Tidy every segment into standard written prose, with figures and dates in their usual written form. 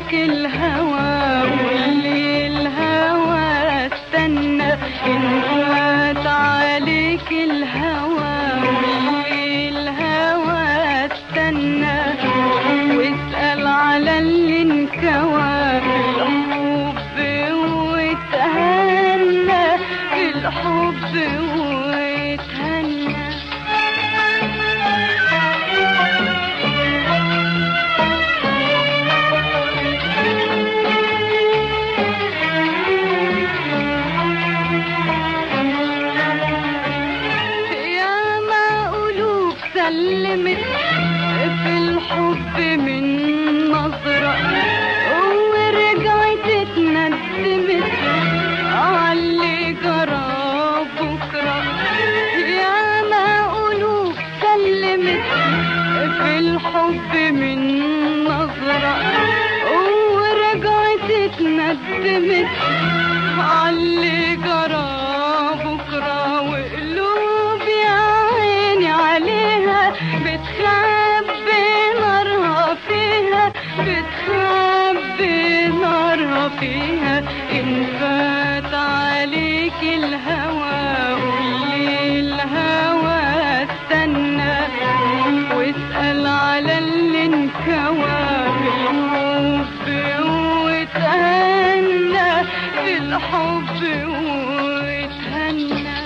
عليك الهوى واللي الهوى استنى، إن فات عليك الهوى واللي الهوى استنى، واسأل على اللي انكوى بالحب واتهنى، بالحب واتهنى. سلمت في الحب من نظرة ورجعت اتندمت عاللي جرى بكرة، يا ما قلوب سلمت في الحب من نظرة ورجعت اتندمت عاللي جرى بكرة، وقلوب يا عيني عليها بتخبي نارها فيها، بتخبي نارها فيها. إن فات عليك الهوى قولي الهوى استنى، واسأل على اللي انكوى بالحب واتهنى، بالحب واتهنى.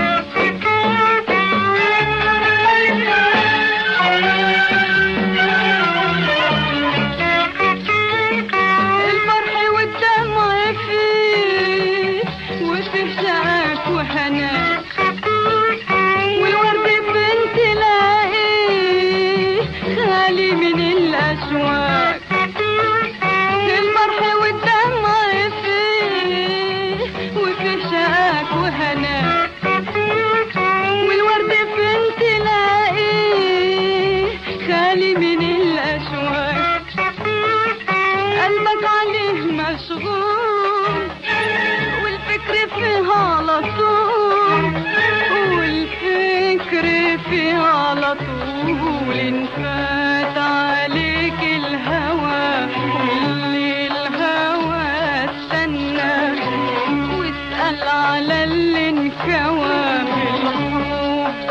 والورد بنت لاقيه خالي من الأشواق، المرح والدمع فيه وفي شقاك وهناك، والورد بنت لاقيه خالي من الأشواق، قلبك عليه مشغول والفكر فيه على طول، والفكر فيه على طول. إن فات عليك الهوى واللي الهوى استنى، واسأل على اللي انكوى بالحب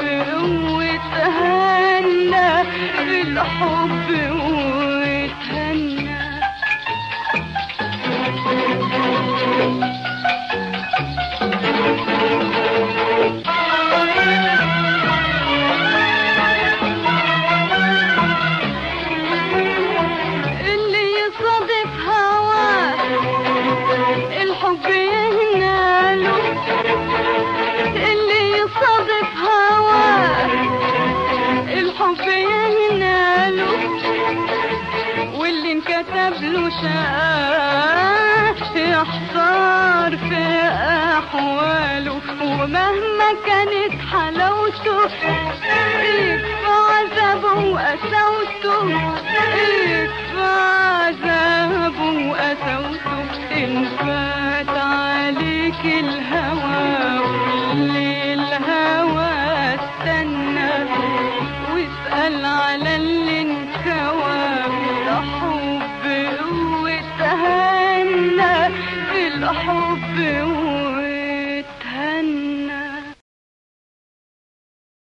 واتهنى، بالحب واتهنى. اللي يصادف هواه الحب يهناله، اللي يصادف هواه الحب يهناله، واللي انكتب له شقاه يحتار في أحواله، ومهما كانت حلاوته يكفى عذابه وقساوته، يكفى عذابه وقساوته. إن فات عليك الهوى واللي الهوى استنى، واسأل على اللي انكوى بالحب واتهنى، بالحب